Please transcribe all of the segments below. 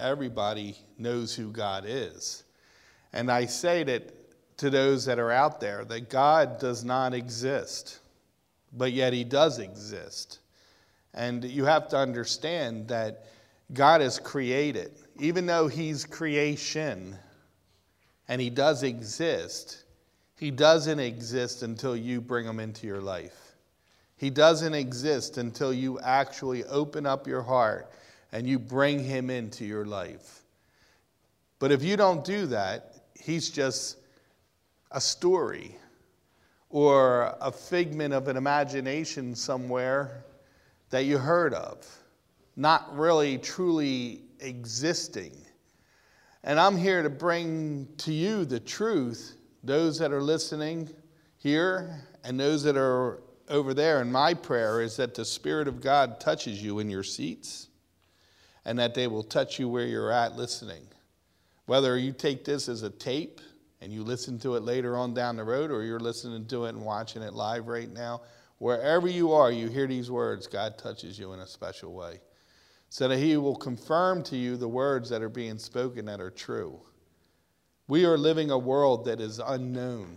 everybody knows who God is. And I say that to those that are out there, that God does not exist, but yet he does exist. And you have to understand that God is created. Even though he's creation and he does exist, he doesn't exist until you bring him into your life. He doesn't exist until you actually open up your heart and you bring him into your life. But if you don't do that, he's just a story or a figment of an imagination somewhere that you heard of, not really truly existing. And I'm here to bring to you the truth, those that are listening here and those that are over there. And my prayer is that the Spirit of God touches you in your seats and that they will touch you where you're at listening. Whether you take this as a tape and you listen to it later on down the road, or you're listening to it and watching it live right now, wherever you are, you hear these words, God touches you in a special way. So that he will confirm to you the words that are being spoken that are true. We are living a world that is unknown.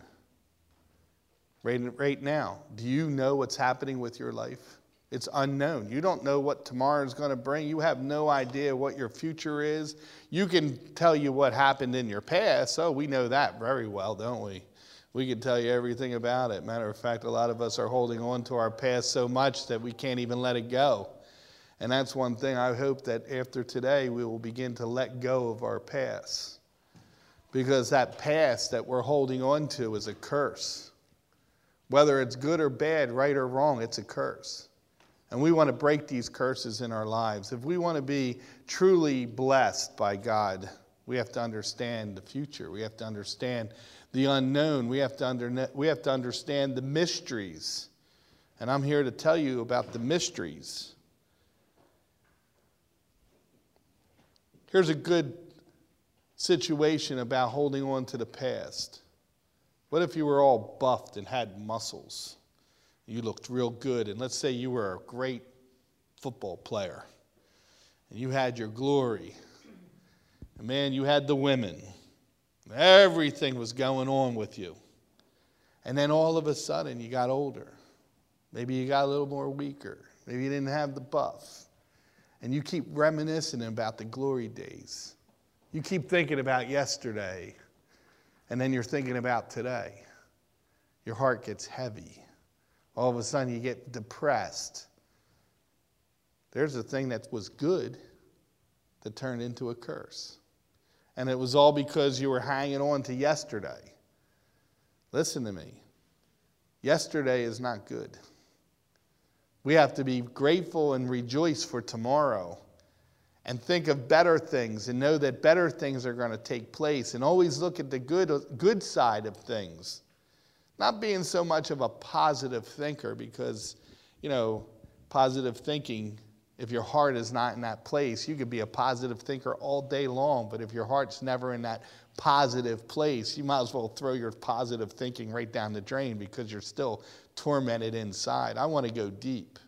Right now, do you know what's happening with your life? It's unknown. You don't know what tomorrow is going to bring. You have no idea what your future is. You can tell you what happened in your past. Oh, we know that very well, don't we? We can tell you everything about it. Matter of fact, a lot of us are holding on to our past so much that we can't even let it go. And that's one thing I hope that after today we will begin to let go of our past. Because that past that we're holding on to is a curse. Whether it's good or bad, right or wrong, it's a curse. And we want to break these curses in our lives. If we want to be truly blessed by God, we have to understand the future. We have to understand the unknown. We have to understand the mysteries. And I'm here to tell you about the mysteries. Here's a good situation about holding on to the past. What if you were all buffed and had muscles? You looked real good, and let's say you were a great football player, and you had your glory. And man, you had the women. Everything was going on with you. And then all of a sudden, you got older. Maybe you got a little more weaker. Maybe you didn't have the buff. And you keep reminiscing about the glory days. You keep thinking about yesterday, and then you're thinking about today. Your heart gets heavy. All of a sudden, you get depressed. There's a thing that was good that turned into a curse. And it was all because you were hanging on to yesterday. Listen to me. Yesterday is not good. We have to be grateful and rejoice for tomorrow and think of better things and know that better things are going to take place, and always look at the good side of things. Not being so much of a positive thinker, because, positive thinking, if your heart is not in that place, you could be a positive thinker all day long, but if your heart's never in that positive place, you might as well throw your positive thinking right down the drain, because you're still tormented inside. I want to go deep.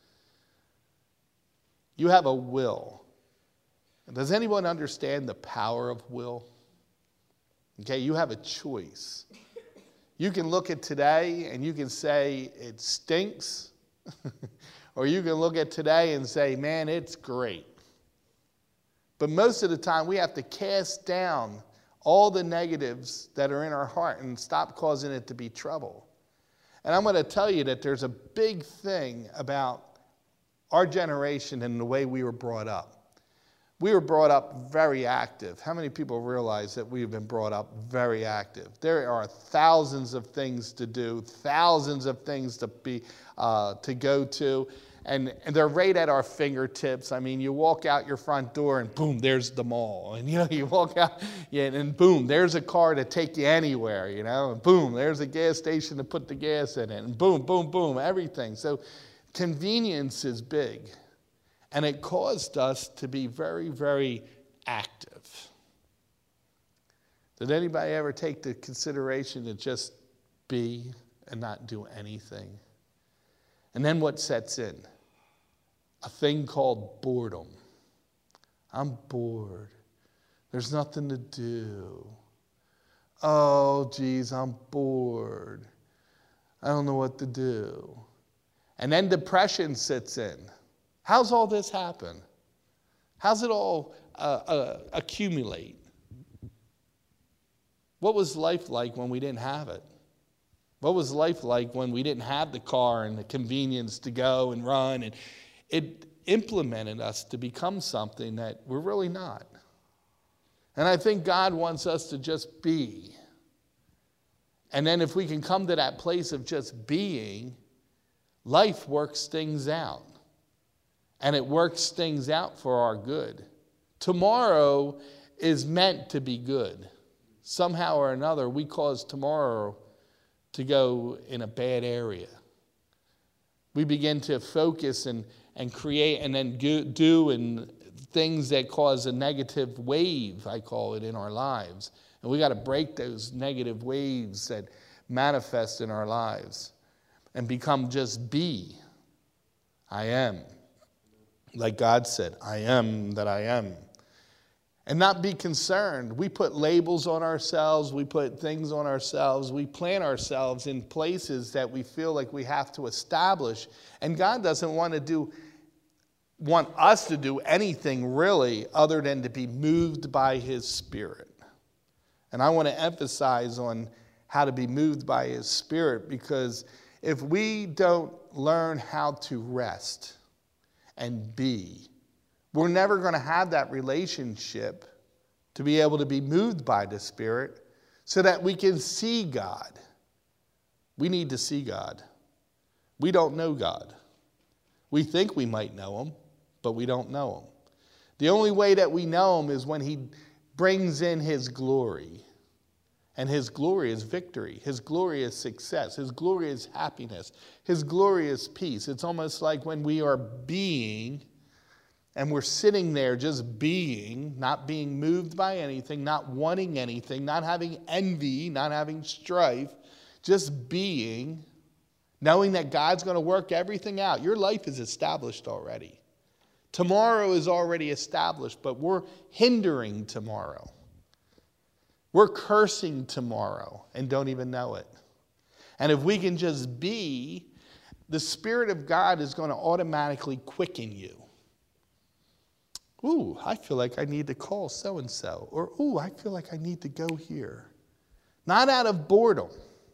You have a will. Does anyone understand the power of will? Okay, you have a choice. You can look at today and you can say it stinks, or you can look at today and say, man, it's great. But most of the time we have to cast down all the negatives that are in our heart and stop causing it to be trouble. And I'm going to tell you that there's a big thing about our generation and the way we were brought up. We were brought up very active. How many people realize that we've been brought up very active? There are thousands of things to do, thousands of things to go to, and they're right at our fingertips. I mean, you walk out your front door and boom, there's the mall. And you walk out, and boom, there's a car to take you anywhere, and boom, there's a gas station to put the gas in it, and boom, boom, boom, everything. So convenience is big. And it caused us to be very, very active. Did anybody ever take the consideration to just be and not do anything? And then what sets in? A thing called boredom. I'm bored. There's nothing to do. Oh, geez, I'm bored. I don't know what to do. And then depression sits in. How's all this happen? How's it all accumulate? What was life like when we didn't have it? What was life like when we didn't have the car and the convenience to go and run? And it implemented us to become something that we're really not. And I think God wants us to just be. And then if we can come to that place of just being, life works things out. And it works things out for our good. Tomorrow is meant to be good. Somehow or another, we cause tomorrow to go in a bad area. We begin to focus and create and then do and things that cause a negative wave, I call it, in our lives. And we got to break those negative waves that manifest in our lives and become just be. I am. Like God said, I am that I am. And not be concerned. We put labels on ourselves. We put things on ourselves. We plant ourselves in places that we feel like we have to establish. And God doesn't want us to do anything really other than to be moved by His Spirit. And I want to emphasize on how to be moved by His Spirit, because if we don't learn how to rest and be, we're never going to have that relationship to be able to be moved by the Spirit so that we can see God. We need to see God. We don't know God. We think we might know Him, but we don't know Him. The only way that we know Him is when He brings in His glory. And His glory is victory. His glory is success. His glory is happiness. His glory is peace. It's almost like when we are being, and we're sitting there just being, not being moved by anything, not wanting anything, not having envy, not having strife, just being, knowing that God's going to work everything out. Your life is established already. Tomorrow is already established, but we're hindering tomorrow. We're cursing tomorrow and don't even know it. And if we can just be, the Spirit of God is going to automatically quicken you. Ooh, I feel like I need to call so-and-so. Or, ooh, I feel like I need to go here. Not out of boredom.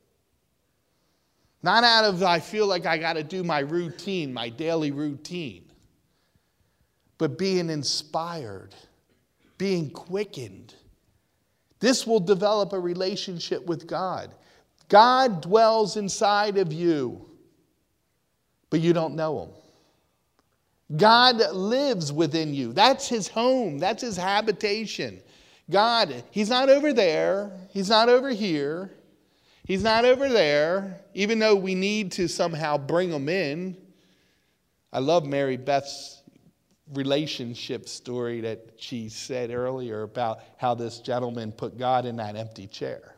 Not out of, I feel like I got to do my routine, my daily routine. But being inspired, being quickened. This will develop a relationship with God. God dwells inside of you, but you don't know Him. God lives within you. That's His home. That's His habitation. God, He's not over there. He's not over here. He's not over there, even though we need to somehow bring Him in. I love Mary Beth's relationship story that she said earlier about how this gentleman put God in that empty chair.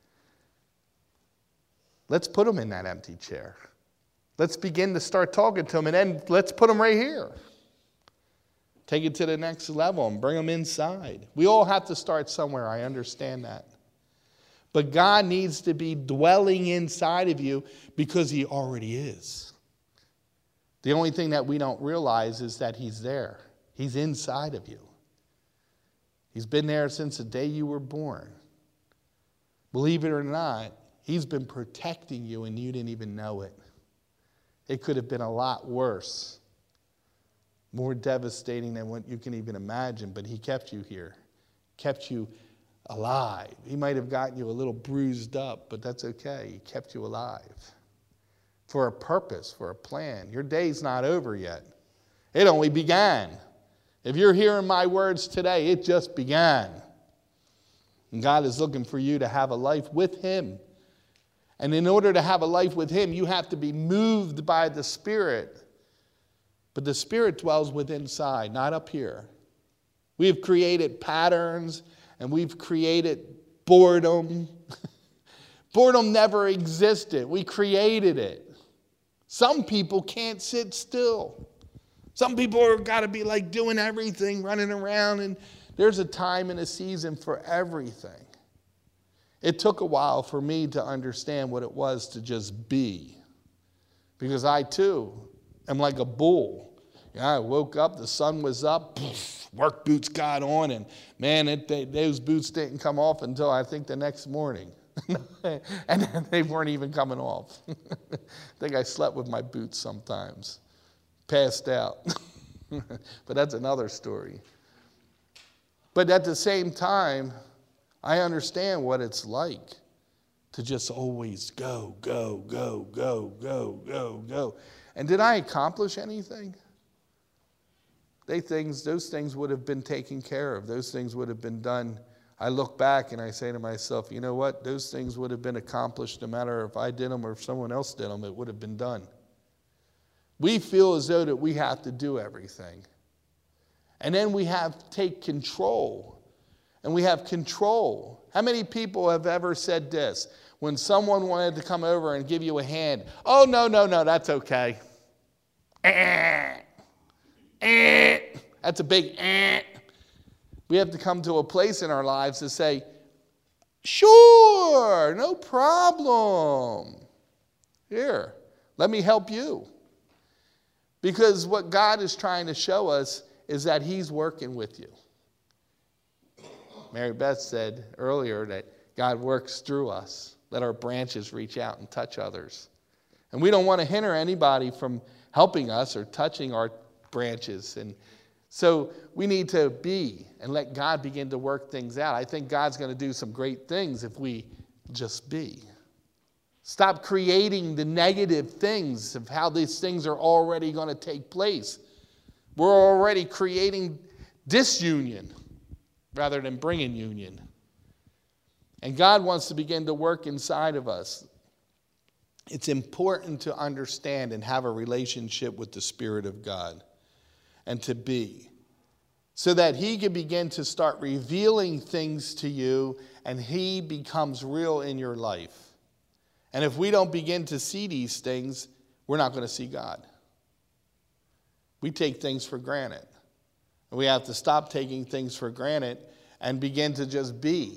Let's put Him in that empty chair. Let's begin to start talking to Him, and then let's put Him right here. Take it to the next level and bring Him inside. We all have to start somewhere. I understand that. But God needs to be dwelling inside of you because He already is. The only thing that we don't realize is that He's there. He's inside of you. He's been there since the day you were born. Believe it or not, He's been protecting you and you didn't even know it. It could have been a lot worse, more devastating than what you can even imagine, but He kept you here, kept you alive. He might have gotten you a little bruised up, but that's okay. He kept you alive for a purpose, for a plan. Your day's not over yet. It only began. If you're hearing my words today, it just began. And God is looking for you to have a life with Him. And in order to have a life with Him, you have to be moved by the Spirit. But the Spirit dwells within inside, not up here. We have created patterns and we've created boredom. Boredom never existed. We created it. Some people can't sit still. Some people are got to be like doing everything, running around, and there's a time and a season for everything. It took a while for me to understand what it was to just be. Because I too am like a bull. I woke up, the sun was up, work boots got on, and man, those boots didn't come off until I think the next morning. And they weren't even coming off. I think I slept with my boots sometimes. Passed out. But that's another story. But at the same time, I understand what it's like to just always go, go, go, go, go, go, go. And did I accomplish anything? Those things would have been taken care of. Those things would have been done. I look back and I say to myself, you know what? Those things would have been accomplished no matter if I did them or if someone else did them. It would have been done. We feel as though that we have to do everything. And then we have to take control. And we have control. How many people have ever said this? When someone wanted to come over and give you a hand, oh, no, that's okay. That's a big We have to come to a place in our lives to say, sure, no problem. Here, let me help you. Because what God is trying to show us is that he's working with you. Mary Beth said earlier that God works through us. Let our branches reach out and touch others. And we don't want to hinder anybody from helping us or touching our branches. And so we need to be and let God begin to work things out. I think God's going to do some great things if we just be. Stop creating the negative things of how these things are already going to take place. We're already creating disunion rather than bringing union. And God wants to begin to work inside of us. It's important to understand and have a relationship with the Spirit of God and to be, so that he can begin to start revealing things to you and he becomes real in your life. And if we don't begin to see these things, we're not going to see God. We take things for granted. And we have to stop taking things for granted and begin to just be.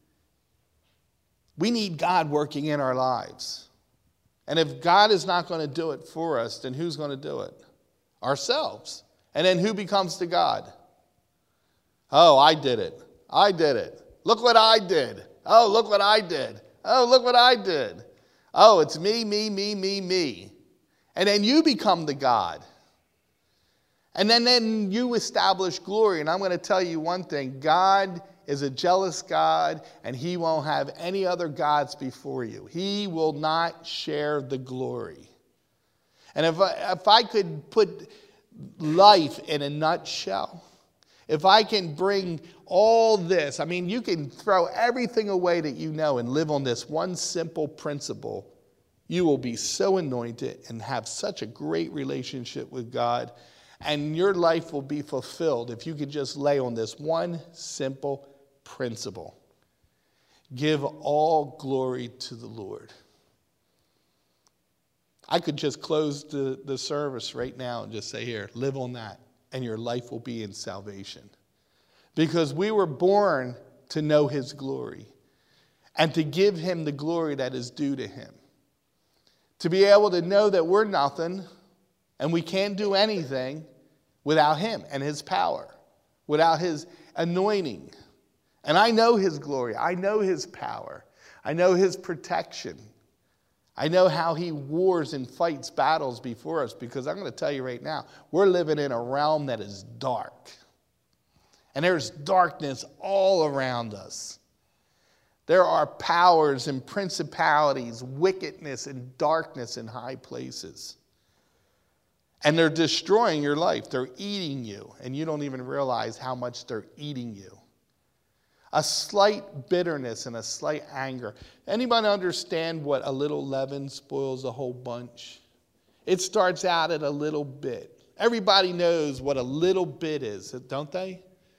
We need God working in our lives. And if God is not going to do it for us, then who's going to do it? Ourselves. And then who becomes the God? Oh, I did it. I did it. Look what I did. Oh, look what I did. Oh, look what I did. Oh, it's me, me, me, me, me. And then you become the God. And then you establish glory. And I'm going to tell you one thing. God is a jealous God, and he won't have any other gods before you. He will not share the glory. And if I could put life in a nutshell, if I can bring all this, I mean, you can throw everything away that you know and live on this one simple principle, you will be so anointed and have such a great relationship with God, and your life will be fulfilled if you could just lay on this one simple principle. Give all glory to the Lord. I could just close the service right now and just say, here, live on that, and your life will be in salvation. Because we were born to know his glory and to give him the glory that is due to him. To be able to know that we're nothing and we can't do anything without him and his power, without his anointing. And I know his glory. I know his power. I know his protection. I know how he wars and fights battles before us, because I'm going to tell you right now, we're living in a realm that is dark. And there's darkness all around us. There are powers and principalities, wickedness and darkness in high places. And they're destroying your life. They're eating you, and you don't even realize how much they're eating you. A slight bitterness and a slight anger. Anybody understand what a little leaven spoils a whole bunch? It starts out at a little bit. Everybody knows what a little bit is, don't they?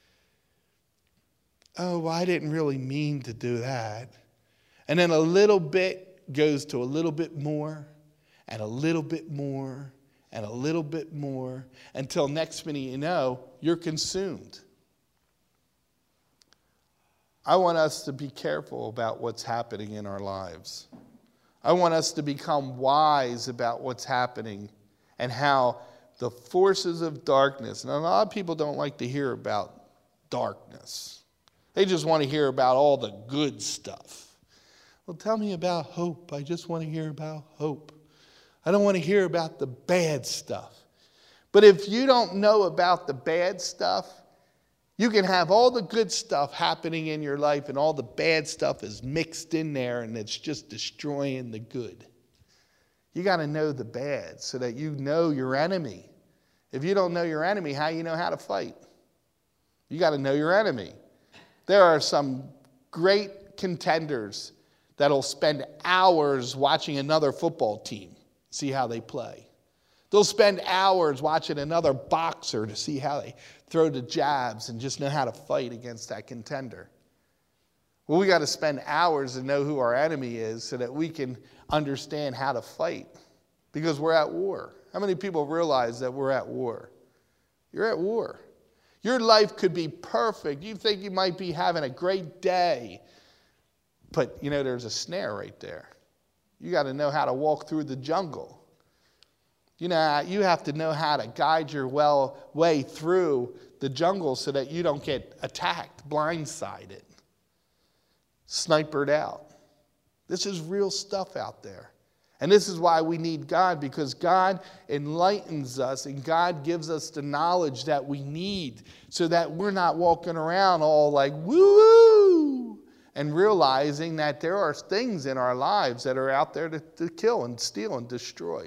Oh, well, I didn't really mean to do that. And then a little bit goes to a little bit more, and a little bit more, and a little bit more until next minute you know, you're consumed. I want us to be careful about what's happening in our lives. I want us to become wise about what's happening and how the forces of darkness, and a lot of people don't like to hear about darkness. They just want to hear about all the good stuff. Well, tell me about hope. I just want to hear about hope. I don't want to hear about the bad stuff. But if you don't know about the bad stuff, you can have all the good stuff happening in your life and all the bad stuff is mixed in there and it's just destroying the good. You got to know the bad so that you know your enemy. If you don't know your enemy, how do you know how to fight? You got to know your enemy. There are some great contenders that'll spend hours watching another football team, see how they play. They'll spend hours watching another boxer to see how they throw the jabs and just know how to fight against that contender. Well, we got to spend hours to know who our enemy is so that we can understand how to fight because we're at war. How many people realize that we're at war? You're at war. Your life could be perfect. You think you might be having a great day, but you know there's a snare right there. You got to know how to walk through the jungle. You know, you have to know how to guide your way through the jungle so that you don't get attacked, blindsided, snipered out. This is real stuff out there. And this is why we need God, because God enlightens us and God gives us the knowledge that we need so that we're not walking around all like, woo-woo, and realizing that there are things in our lives that are out there to kill and steal and destroy.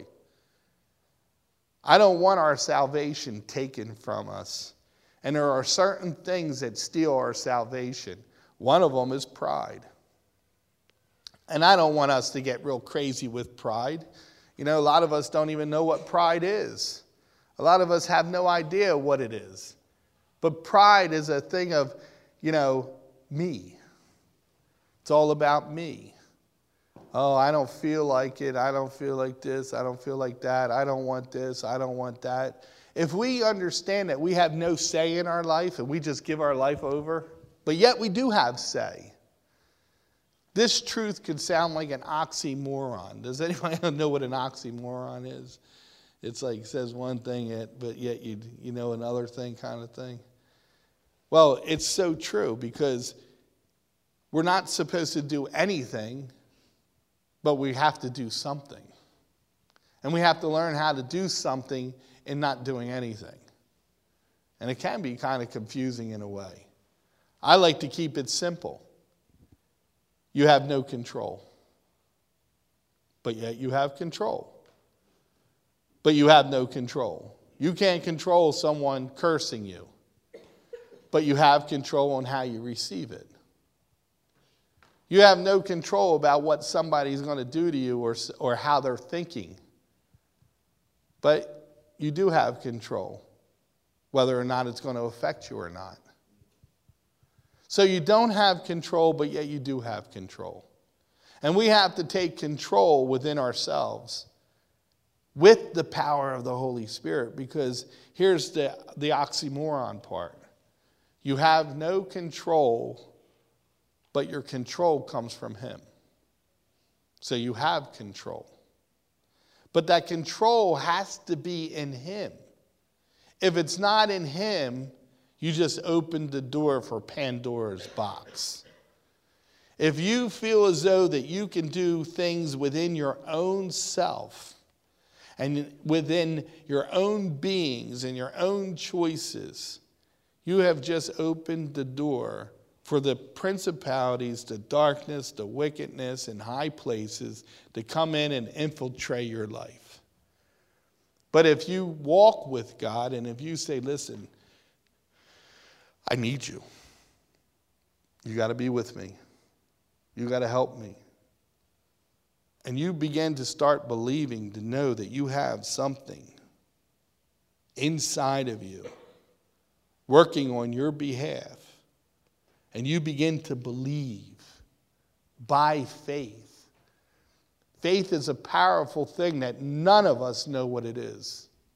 I don't want our salvation taken from us. And there are certain things that steal our salvation. One of them is pride. And I don't want us to get real crazy with pride. You know, a lot of us don't even know what pride is. A lot of us have no idea what it is. But pride is a thing of, you know, me. It's all about me. Oh, I don't feel like it. I don't feel like this. I don't feel like that. I don't want this. I don't want that. If we understand that we have no say in our life and we just give our life over, but yet we do have say. This truth could sound like an oxymoron. Does anybody know what an oxymoron is? It's like it says one thing, but yet you know another thing kind of thing. Well, it's so true because we're not supposed to do anything, but we have to do something. And we have to learn how to do something in not doing anything. And it can be kind of confusing in a way. I like to keep it simple. You have no control. But yet you have control. But you have no control. You can't control someone cursing you. But you have control on how you receive it. You have no control about what somebody's going to do to you or how they're thinking. But you do have control, whether or not it's going to affect you or not. So you don't have control, but yet you do have control. And we have to take control within ourselves with the power of the Holy Spirit, because here's the oxymoron part. You have no control, but your control comes from Him. So you have control. But that control has to be in Him. If it's not in Him, you just opened the door for Pandora's box. If you feel as though that you can do things within your own self and within your own beings and your own choices, you have just opened the door for the principalities, the darkness, the wickedness in high places to come in and infiltrate your life. But if you walk with God and if you say, listen, I need you. You got to be with me. You got to help me. And you begin to start believing, to know that you have something inside of you working on your behalf. And you begin to believe by faith. Faith is a powerful thing that none of us know what it is.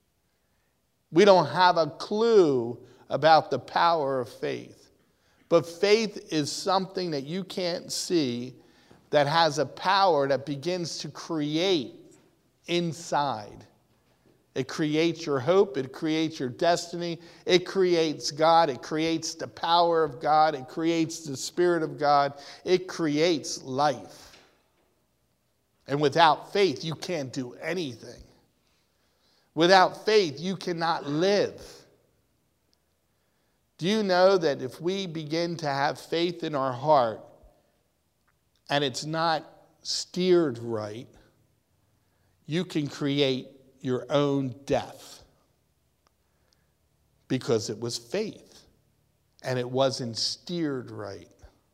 We don't have a clue about the power of faith. But faith is something that you can't see that has a power that begins to create inside. It creates your hope. It creates your destiny. It creates God. It creates the power of God. It creates the Spirit of God. It creates life. And without faith, you can't do anything. Without faith, you cannot live. Do you know that if we begin to have faith in our heart and it's not steered right, you can create your own death because it was faith and it wasn't steered right.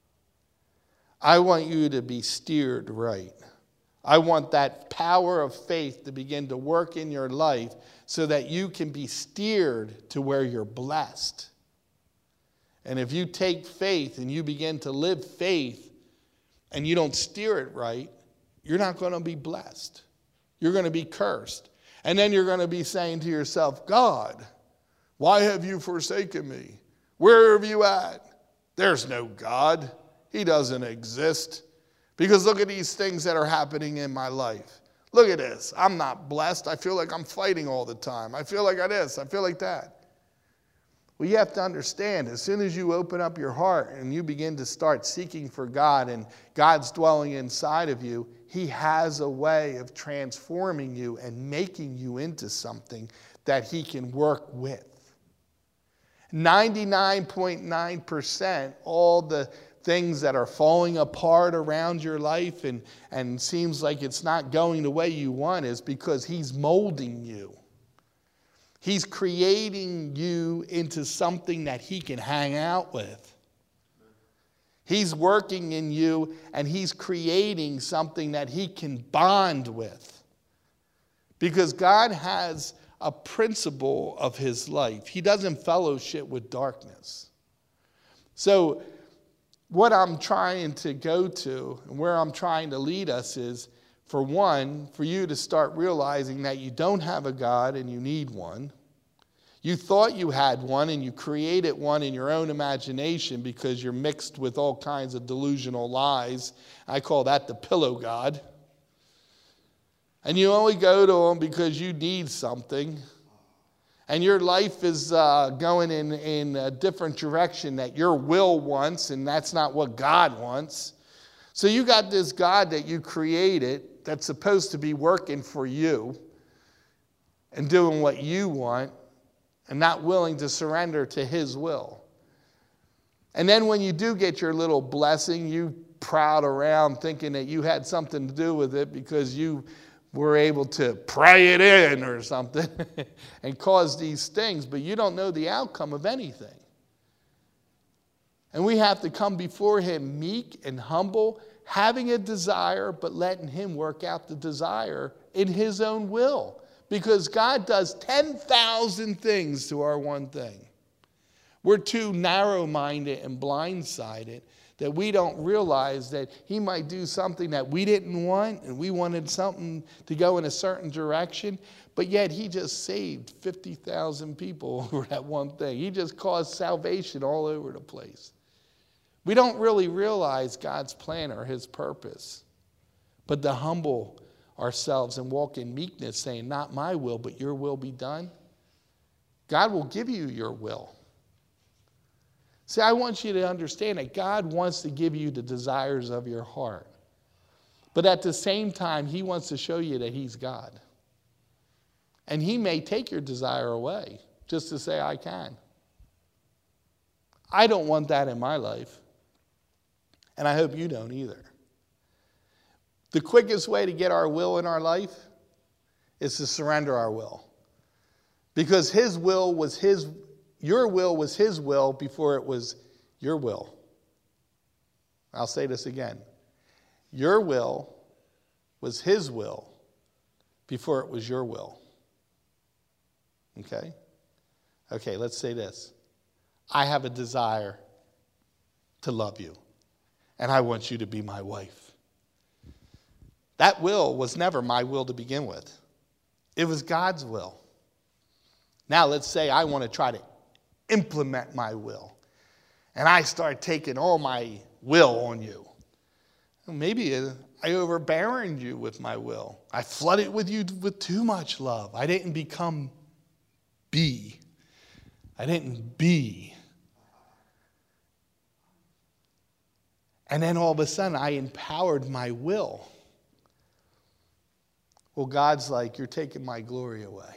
I want you to be steered right. I want that power of faith to begin to work in your life so that you can be steered to where you're blessed. And if you take faith and you begin to live faith and you don't steer it right, you're not going to be blessed. You're going to be cursed. And then you're going to be saying to yourself, God, why have you forsaken me? Where have you at? There's no God. He doesn't exist. Because look at these things that are happening in my life. Look at this. I'm not blessed. I feel like I'm fighting all the time. I feel like I this. I feel like that. Well, you have to understand, as soon as you open up your heart and you begin to start seeking for God and God's dwelling inside of you, He has a way of transforming you and making you into something that He can work with. 99.9%, all the things that are falling apart around your life and seems like it's not going the way you want is because He's molding you. He's creating you into something that He can hang out with. He's working in you and He's creating something that He can bond with. Because God has a principle of His life. He doesn't fellowship with darkness. So what I'm trying to go to and where I'm trying to lead us is, for one, for you to start realizing that you don't have a God and you need one. You thought you had one and you created one in your own imagination because you're mixed with all kinds of delusional lies. I call that the pillow God. And you only go to Him because you need something. And your life is going in a different direction that your will wants, and that's not what God wants. So you got this God that you created that's supposed to be working for you and doing what you want and not willing to surrender to His will. And then when you do get your little blessing, you proud around thinking that you had something to do with it because you were able to pray it in or something and cause these things, but you don't know the outcome of anything. And we have to come before Him meek and humble, having a desire, but letting Him work out the desire in His own will. Because God does 10,000 things to our one thing. We're too narrow-minded and blind-sided that we don't realize that He might do something that we didn't want and we wanted something to go in a certain direction, but yet He just saved 50,000 people over that one thing. He just caused salvation all over the place. We don't really realize God's plan or His purpose, but to humble ourselves and walk in meekness, saying, not my will, but your will be done, God will give you your will. See, I want you to understand that God wants to give you the desires of your heart. But at the same time, He wants to show you that He's God. And He may take your desire away just to say, I can. I don't want that in my life. And I hope you don't either. The quickest way to get our will in our life is to surrender our will. Because His will was your will was His will before it was your will. I'll say this again. Your will was His will before it was your will. Okay? Okay, let's say this. I have a desire to love you, and I want you to be my wife. That will was never my will to begin with. It was God's will. Now let's say I want to try to implement my will. And I start taking all my will on you. Maybe I overbearing you with my will. I flooded with you with too much love. I didn't become be. I didn't be. And then all of a sudden I empowered my will. Well, God's like, you're taking my glory away.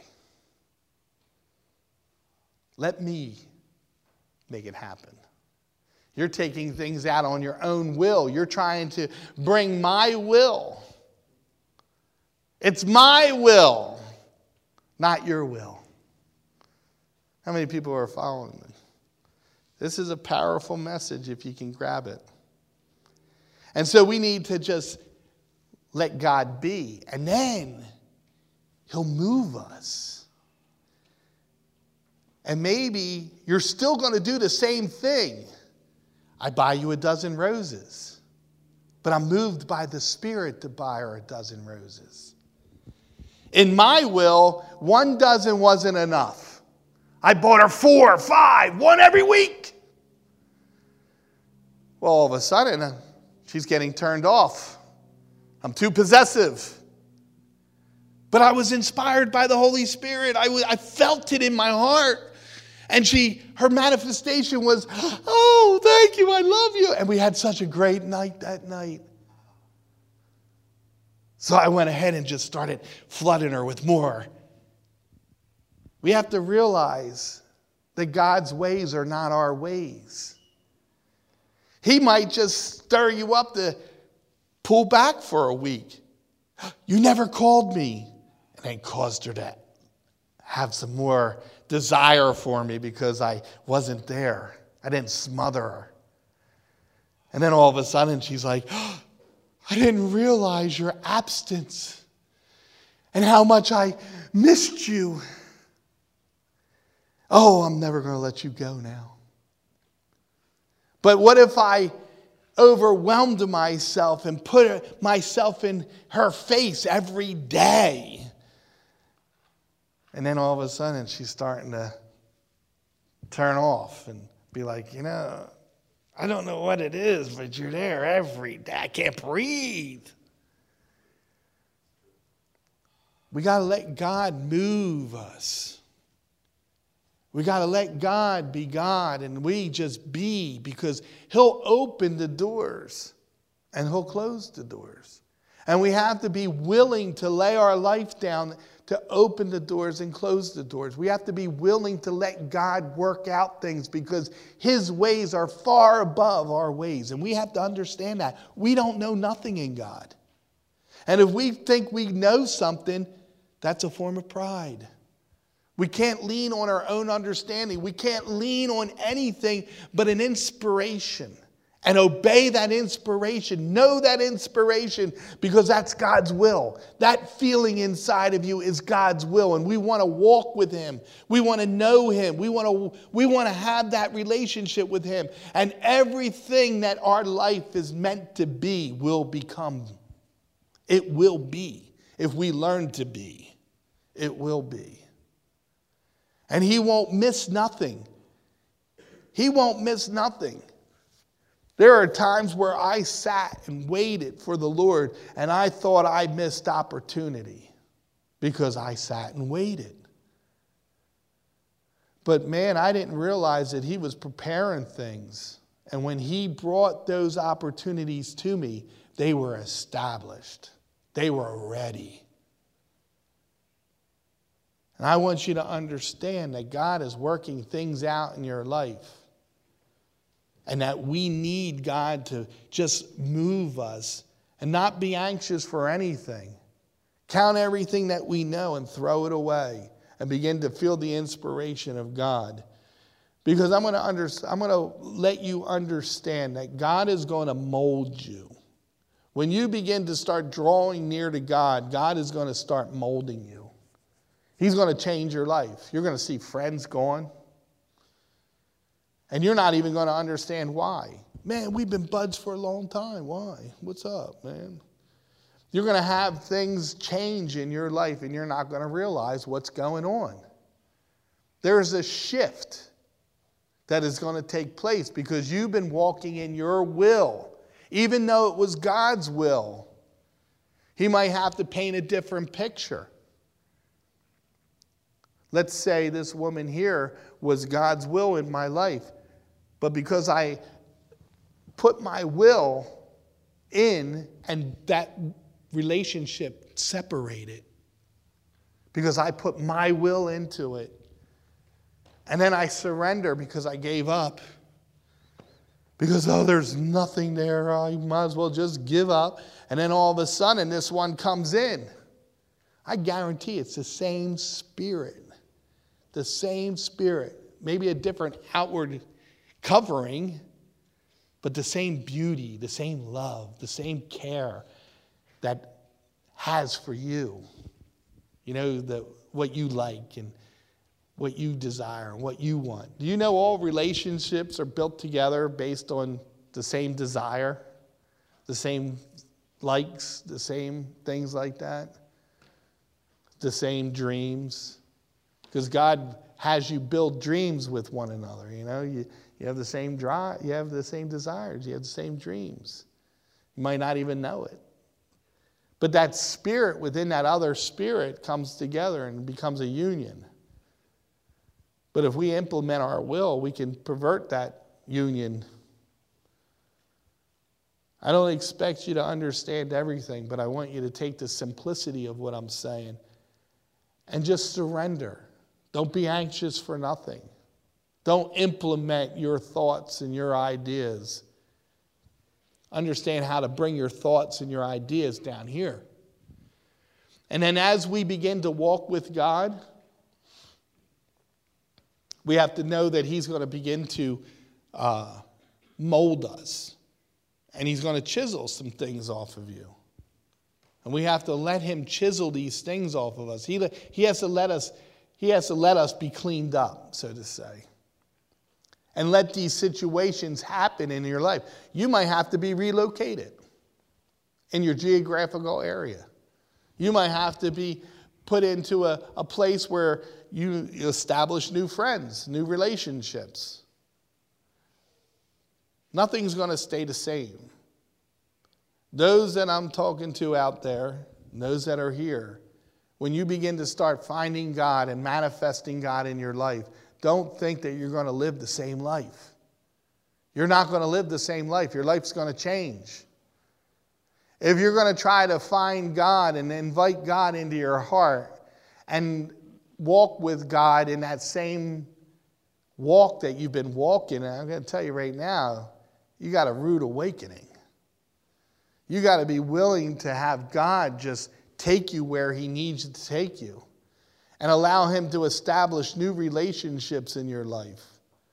Let me make it happen. You're taking things out on your own will. You're trying to bring my will. It's my will, not your will. How many people are following me? This is a powerful message if you can grab it. And so we need to just let God be. And then He'll move us. And maybe you're still going to do the same thing. I buy you a dozen roses. But I'm moved by the Spirit to buy her a dozen roses. In my will, 1 dozen wasn't enough. I bought her 4, 5, 1 every week. Well, all of a sudden, she's getting turned off. I'm too possessive. But I was inspired by the Holy Spirit. I felt it in my heart. And her manifestation was, oh, thank you, I love you. And we had such a great night that night. So I went ahead and just started flooding her with more. We have to realize that God's ways are not our ways. He might just stir you up to pull back for a week. You never called me. And then caused her to have some more desire for me because I wasn't there. I didn't smother her. And then all of a sudden she's like, oh, I didn't realize your absence and how much I missed you. Oh, I'm never going to let you go now. But what if I overwhelmed myself and put myself in her face every day? And then all of a sudden she's starting to turn off and be like, I don't know what it is, but you're there every day. I can't breathe. We got to let God move us. We got to let God be God and we just be, because He'll open the doors and He'll close the doors. And we have to be willing to lay our life down to open the doors and close the doors. We have to be willing to let God work out things because His ways are far above our ways. And we have to understand that. We don't know nothing in God. And if we think we know something, that's a form of pride. We can't lean on our own understanding. We can't lean on anything but an inspiration. And obey that inspiration. Know that inspiration, because that's God's will. That feeling inside of you is God's will. And we want to walk with Him. We want to know Him. We want to have that relationship with Him. And everything that our life is meant to be will become. It will be. If we learn to be, it will be. And He won't miss nothing. He won't miss nothing. There are times where I sat and waited for the Lord and I thought I missed opportunity because I sat and waited. But man, I didn't realize that He was preparing things. And when He brought those opportunities to me, they were established. They were ready. And I want you to understand that God is working things out in your life. And that we need God to just move us and not be anxious for anything. Count everything that we know and throw it away and begin to feel the inspiration of God. Because I'm going to let you understand that God is going to mold you. When you begin to start drawing near to God, God is going to start molding you. He's going to change your life. You're going to see friends gone. And you're not even going to understand why. Man, we've been buds for a long time. Why? What's up, man? You're going to have things change in your life and you're not going to realize what's going on. There's a shift that is going to take place because you've been walking in your will. Even though it was God's will, He might have to paint a different picture. Let's say this woman here was God's will in my life, but because I put my will in and that relationship separated, because I put my will into it, and then I surrender because I gave up. Because, there's nothing there, I might as well just give up. And then all of a sudden, this one comes in. I guarantee it's the same spirit. The same spirit. Maybe a different outward covering, but the same beauty, the same love, the same care that has for you. You know, what you like and what you desire and what you want. Do you know all relationships are built together based on the same desire, the same likes, the same things like that, the same dreams? Because God has you build dreams with one another. You know, you have the same drive, you have the same desires, you have the same dreams. You might not even know it. But that spirit within that other spirit comes together and becomes a union. But if we implement our will, we can pervert that union. I don't expect you to understand everything, but I want you to take the simplicity of what I'm saying and just surrender. Don't be anxious for nothing. Don't implement your thoughts and your ideas. Understand how to bring your thoughts and your ideas down here. And then as we begin to walk with God, we have to know that He's going to begin to mold us. And He's going to chisel some things off of you. And we have to let Him chisel these things off of us. He has to let us be cleaned up, so to say. And let these situations happen in your life. You might have to be relocated in your geographical area. You might have to be put into a place where you establish new friends, new relationships. Nothing's going to stay the same. Those that I'm talking to out there, those that are here, when you begin to start finding God and manifesting God in your life, don't think that you're going to live the same life. You're not going to live the same life. Your life's going to change. If you're going to try to find God and invite God into your heart and walk with God in that same walk that you've been walking, and I'm going to tell you right now, you got a rude awakening. You got to be willing to have God just take you where He needs to take you and allow Him to establish new relationships in your life.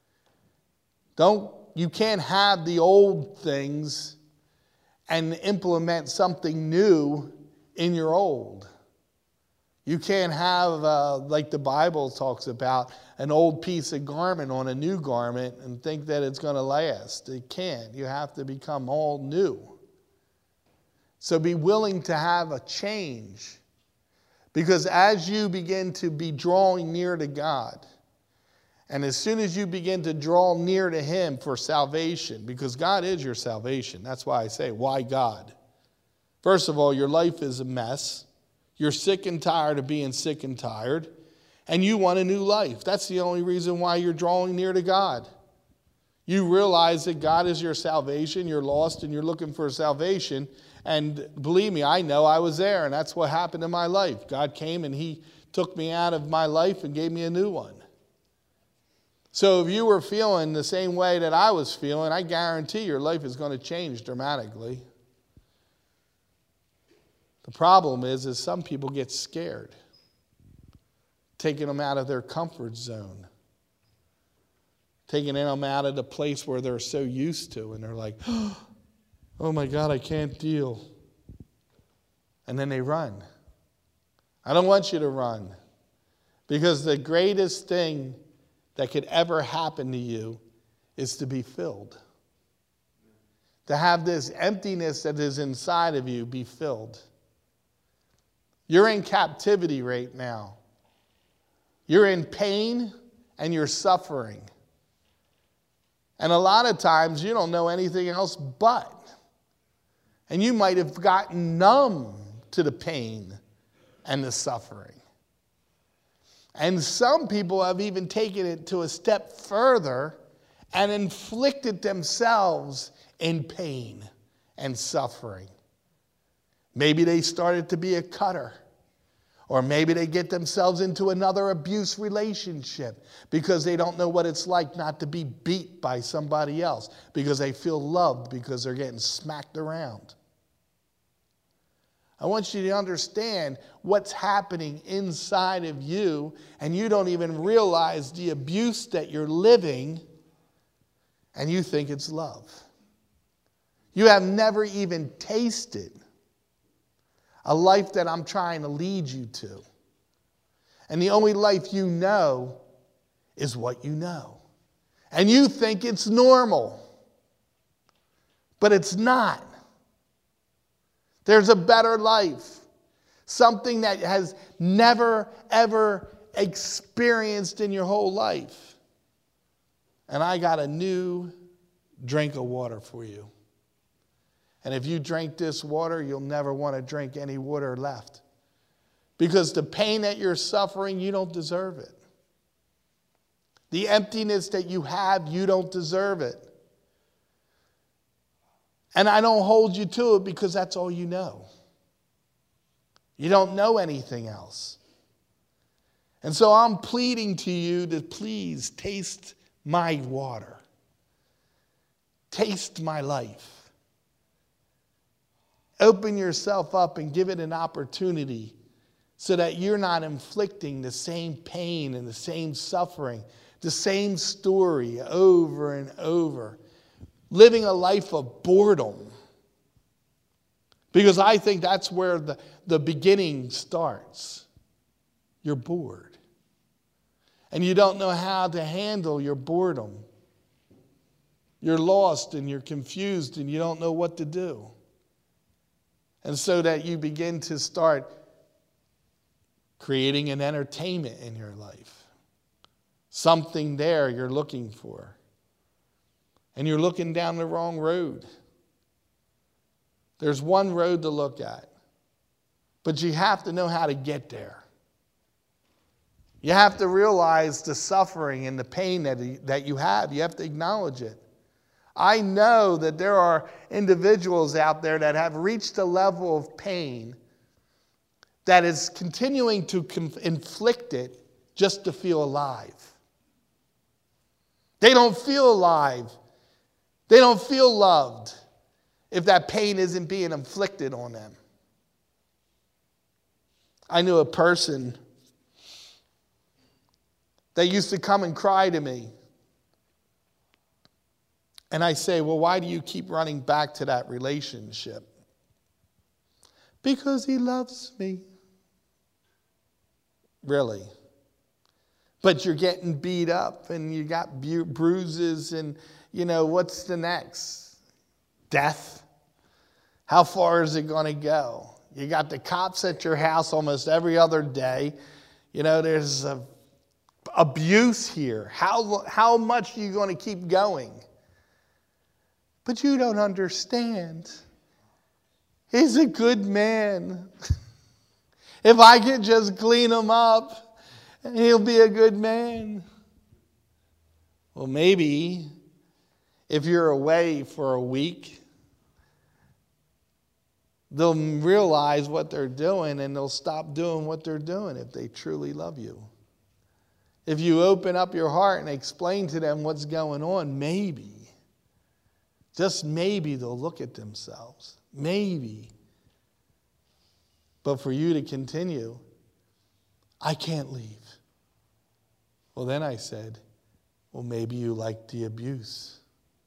You can't have the old things and implement something new in your old. You can't have, like the Bible talks about, an old piece of garment on a new garment and think that it's going to last. It can't. You have to become all new. So be willing to have a change. Because as you begin to be drawing near to God, and as soon as you begin to draw near to Him for salvation, because God is your salvation. That's why I say, why God? First of all, your life is a mess. You're sick and tired of being sick and tired. And you want a new life. That's the only reason why you're drawing near to God. You realize that God is your salvation. You're lost and you're looking for salvation. And believe me, I know I was there, and that's what happened in my life. God came and He took me out of my life and gave me a new one. So if you were feeling the same way that I was feeling, I guarantee your life is going to change dramatically. The problem is some people get scared, taking them out of their comfort zone, taking them out of the place where they're so used to, and they're like, oh my God, I can't deal. And then they run. I don't want you to run, because the greatest thing that could ever happen to you is to be filled. To have this emptiness that is inside of you be filled. You're in captivity right now. You're in pain. and you're suffering. And a lot of times you don't know anything else but. And you might have gotten numb to the pain and the suffering. And some people have even taken it to a step further and inflicted themselves in pain and suffering. Maybe they started to be a cutter. Or maybe they get themselves into another abuse relationship because they don't know what it's like not to be beat by somebody else, because they feel loved because they're getting smacked around. I want you to understand what's happening inside of you, and you don't even realize the abuse that you're living, and you think it's love. You have never even tasted a life that I'm trying to lead you to. And the only life you know is what you know. And you think it's normal. But it's not. There's a better life. Something that has never, ever experienced in your whole life. And I got a new drink of water for you. And if you drink this water, you'll never want to drink any water left. Because the pain that you're suffering, you don't deserve it. The emptiness that you have, you don't deserve it. And I don't hold you to it because that's all you know. You don't know anything else. And so I'm pleading to you to please taste my water. Taste my life. Open yourself up and give it an opportunity so that you're not inflicting the same pain and the same suffering, the same story over and over, living a life of boredom. Because I think that's where the beginning starts. You're bored. And you don't know how to handle your boredom. You're lost and you're confused and you don't know what to do. And so that you begin to start creating an entertainment in your life. Something there you're looking for. And you're looking down the wrong road. There's one road to look at. But you have to know how to get there. You have to realize the suffering and the pain that you have. You have to acknowledge it. I know that there are individuals out there that have reached a level of pain that is continuing to inflict it just to feel alive. They don't feel alive. They don't feel loved if that pain isn't being inflicted on them. I knew a person that used to come and cry to me. And I say, well, why do you keep running back to that relationship? Because he loves me. Really? But you're getting beat up and you got bruises and, what's the next? Death? How far is it going to go? You got the cops at your house almost every other day. There's abuse here. How much are you going to keep going? But you don't understand. He's a good man. If I could just clean him up, he'll be a good man. Well, maybe if you're away for a week, they'll realize what they're doing and they'll stop doing what they're doing if they truly love you. If you open up your heart and explain to them what's going on, maybe, just maybe they'll look at themselves. Maybe. But for you to continue, I can't leave. Well, then I said, well, maybe you like the abuse.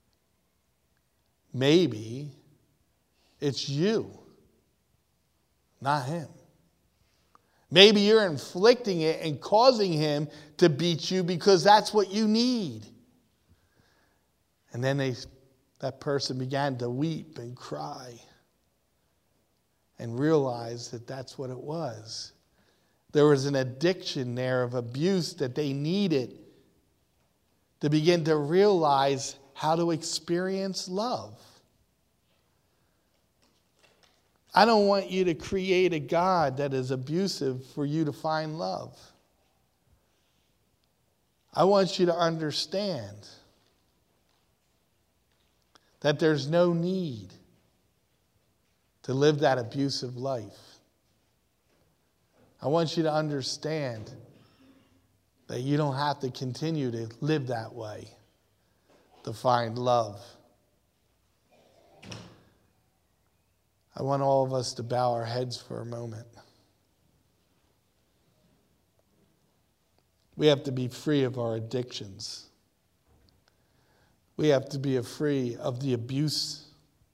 Maybe it's you, not him. Maybe you're inflicting it and causing him to beat you because that's what you need. And then that person began to weep and cry and realized that that's what it was. There was an addiction there of abuse that they needed to begin to realize how to experience love. I don't want you to create a God that is abusive for you to find love. I want you to understand that there's no need to live that abusive life. I want you to understand that you don't have to continue to live that way to find love. I want all of us to bow our heads for a moment. We have to be free of our addictions. We have to be free of the abuse.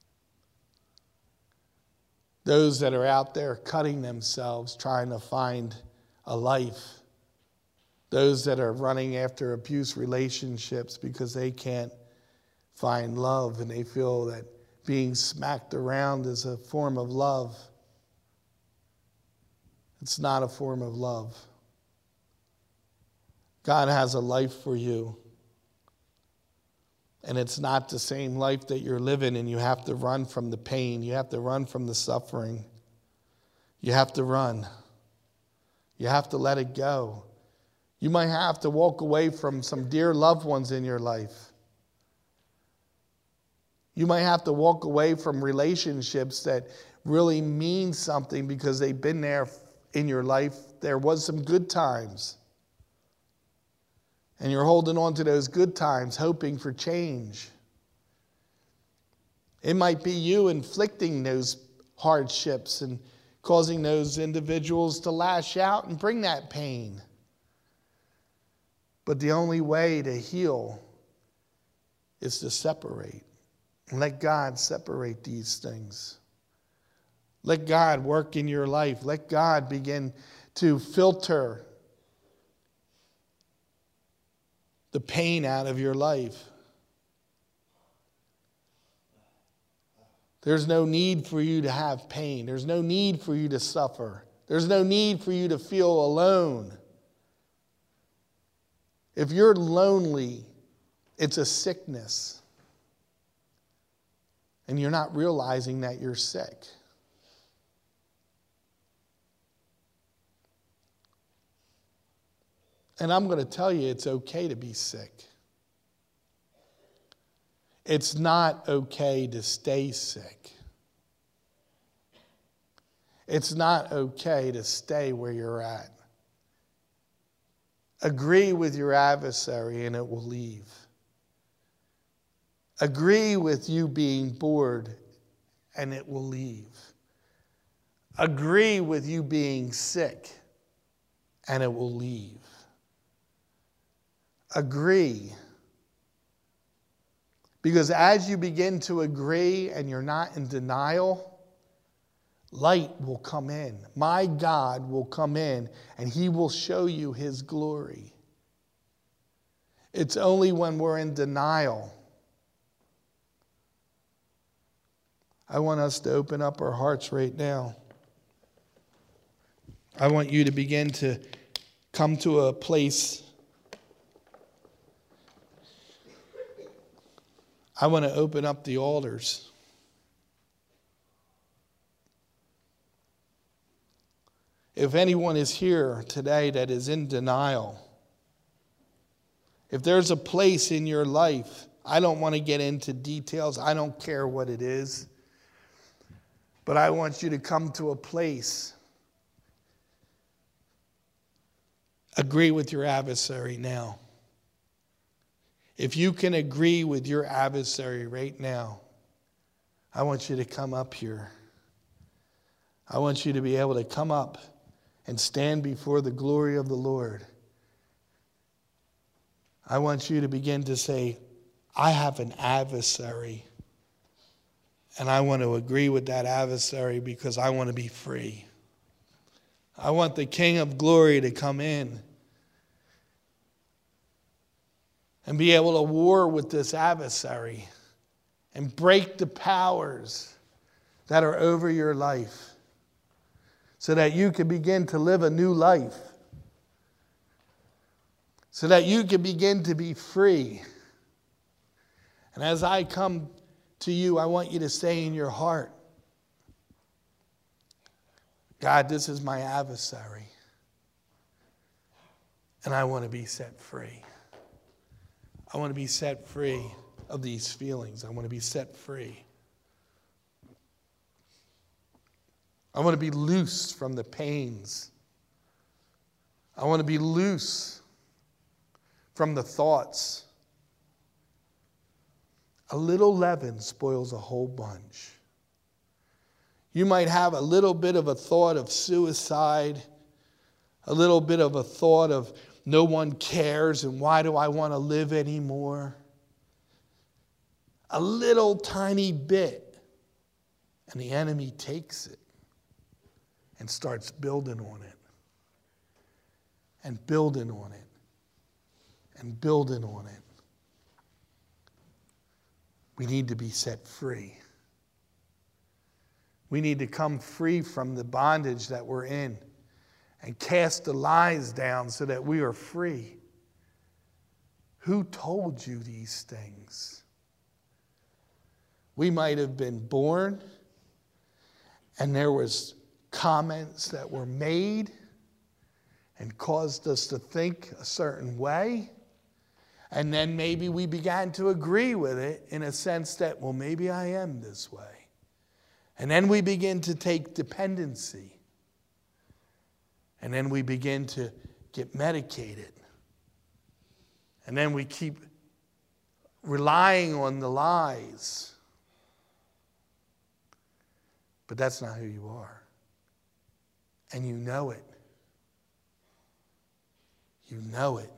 Those that are out there cutting themselves, trying to find a life. Those that are running after abuse relationships because they can't find love and they feel that being smacked around is a form of love. It's not a form of love. God has a life for you. And it's not the same life that you're living, and you have to run from the pain. You have to run from the suffering. You have to run. You have to let it go. You might have to walk away from some dear loved ones in your life. You might have to walk away from relationships that really mean something because they've been there in your life. There was some good times. And you're holding on to those good times, hoping for change. It might be you inflicting those hardships and causing those individuals to lash out and bring that pain. But the only way to heal is to separate. Let God separate these things. Let God work in your life. Let God begin to filter the pain out of your life. There's no need for you to have pain. There's no need for you to suffer. There's no need for you to feel alone. If you're lonely, it's a sickness. And you're not realizing that you're sick. And I'm going to tell you, it's okay to be sick. It's not okay to stay sick. It's not okay to stay where you're at. Agree with your adversary and it will leave. Agree with you being bored and it will leave. Agree with you being sick and it will leave. Agree. Because as you begin to agree and you're not in denial, light will come in. My God will come in and He will show you His glory. It's only when we're in denial. I want us to open up our hearts right now. I want you to begin to come to a place. I want to open up the altars. If anyone is here today that is in denial, if there's a place in your life, I don't want to get into details. I don't care what it is. But I want you to come to a place. Agree with your adversary now. If you can agree with your adversary right now, I want you to come up here. I want you to be able to come up and stand before the glory of the Lord. I want you to begin to say, I have an adversary. And I want to agree with that adversary because I want to be free. I want the King of Glory to come in and be able to war with this adversary and break the powers that are over your life so that you can begin to live a new life, so that you can begin to be free. And as I come to you, I want you to say in your heart, God, this is my adversary, and I want to be set free. I want to be set free of these feelings. I want to be set free. I want to be loose from the pains. I want to be loose from the thoughts. A little leaven spoils a whole bunch. You might have a little bit of a thought of suicide, a little bit of a thought of no one cares and why do I want to live anymore? A little tiny bit, and the enemy takes it and starts building on it, and building on it, and building on it. We need to be set free. We need to come free from the bondage that we're in and cast the lies down so that we are free. Who told you these things? We might have been born and there was comments that were made and caused us to think a certain way. And then maybe we began to agree with it in a sense that, well, maybe I am this way. And then we begin to take dependency. And then we begin to get medicated. And then we keep relying on the lies. But that's not who you are. And you know it. You know it.